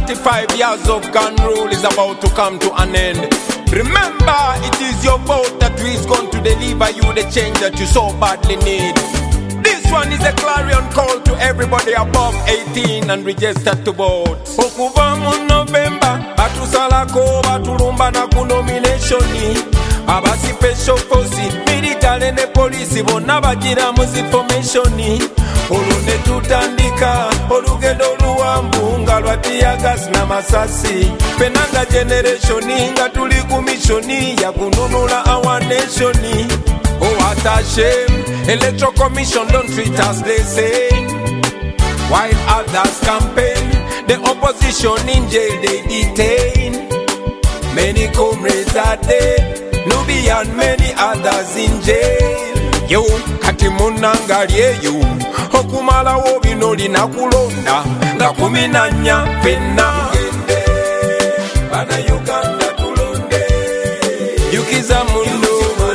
35 years of gun rule is about to come to an end. Remember, it is your vote that is going to deliver you the change that you so badly need. This one is a clarion call to everybody above 18 and registered to vote. Okuva mu November, batusalako batulumba na ku nomination. Abasi special force, military ne police bonna bagira mu information. Olune tutandika olugendo luwambu nga lwatiya gas na masasi. Penanga generation nga tuli ku mission ya kununula our nation. Oh, what a shame. Electoral Commission don't treat us the same. While others campaign, the opposition in jail they detain. Many comrades are dead, Nubian many others in jail. Yo, kati munangalye yo okumala wo bino lina kulonda nga 14 fenna tugende bana Uganda tulonde yukiza mundo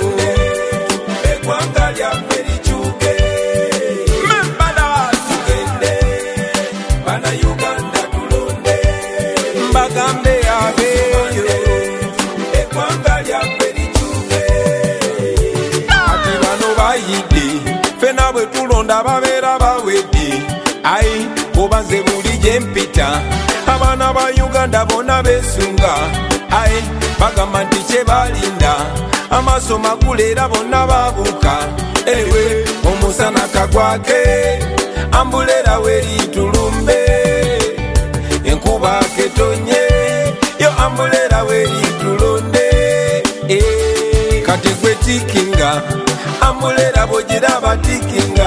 eggwanga lyaffe likyuke membala tugende bana Uganda tulonde mbagambe abeeyo eggwanga lyaffe likyuke ati bano bayidde fena bwe tulonda babeera bawedde ayi obanze buli gye mpita abaana ba Uganda bonna beesunga ayi bagamba nti kye balinda amaaso makuleera bonna babuuka ewe omusana kagwake ambulera weri tulumbe enkuba ketonye yo ambulera weri tulonde kati gwe tikinga ambulera bogira batikinga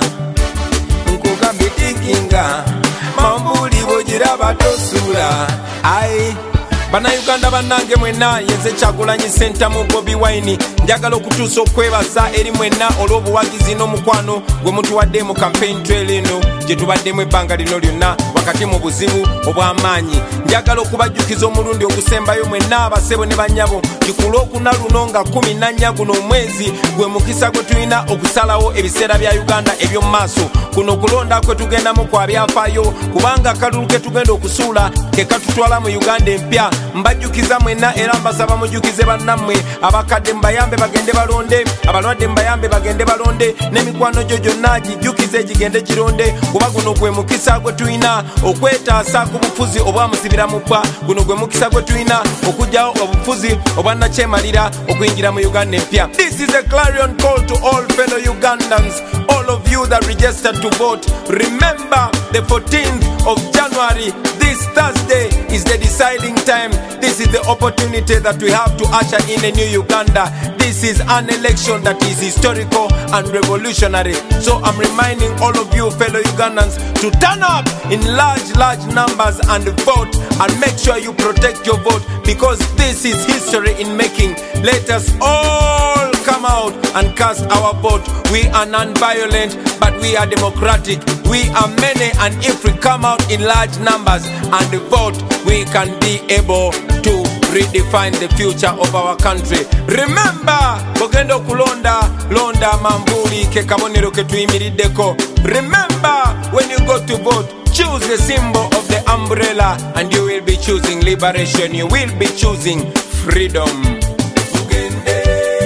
nkugambye tikinga mambuli bogira batosula ayi bana Uganda banange mwena yenze Kyagulanyi Center mu Bobi Wine njagala okutuusa okwebaza eri mwena olw'obuwagizi n'omukwano gwe mutuwadde mu campaign trail eno gye tubaddemu ebbanga lino lyonna wakati mu buzibu obw'amaanyi. Njagala okubajjukiza omulundi ogusembayo mwena abasebo ne bannyabo kikulu okuna luno nga 14 guno omwezi gwe mukisa gwe tulina okusalawo ebiseera bya Uganda eby'omu maaso. Kuno kulonda kwe tugendamu kwa byafaayo kubanga akalulu ke tugenda okusuula ke katutwala mu Uganda empya. Mbajjukiza mwena era mbasaba mujjukize bannammwe abakadde mbayambe bagende balonde abalwadde mbayambe bagende balonde n'emikwano gyo gyonna gijjukize gigende gironde kuba guno gwe mukisa gwe tulina okwetaasa ku bufuzi obwamusibira mu bbwa. Guno gwe mukisa gwe tulina okugyawo obufuzi obwannakyemalira okuyingira mu Uganda empya. This is a clarion call to all fellow Ugandans, all of you that registered to vote. Remember the 14th of January, this Thursday, is the deciding time. This is the opportunity that we have to usher in a new Uganda. This is an election that is historical and revolutionary. So I'm reminding all of you fellow Ugandans to turn up in large numbers and vote, and make sure you protect your vote because this is history in making. Let us all come out and cast our vote. We are non-violent, but we are democratic. We are many, and if we come out in large numbers and vote, we can be able to redefine the future of our country. Remember, bogendo kulonda londa mambuli ke kabonero ke tuyimiriddeko. Remember, when you go to vote, choose the symbol of the umbrella and you will be choosing liberation. You will be choosing freedom. Tugende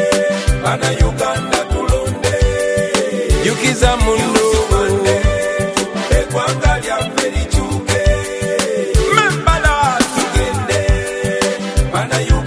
bana Uganda tulonde yukiza mundo eggwanga lyaffe likyuke membala tugende bana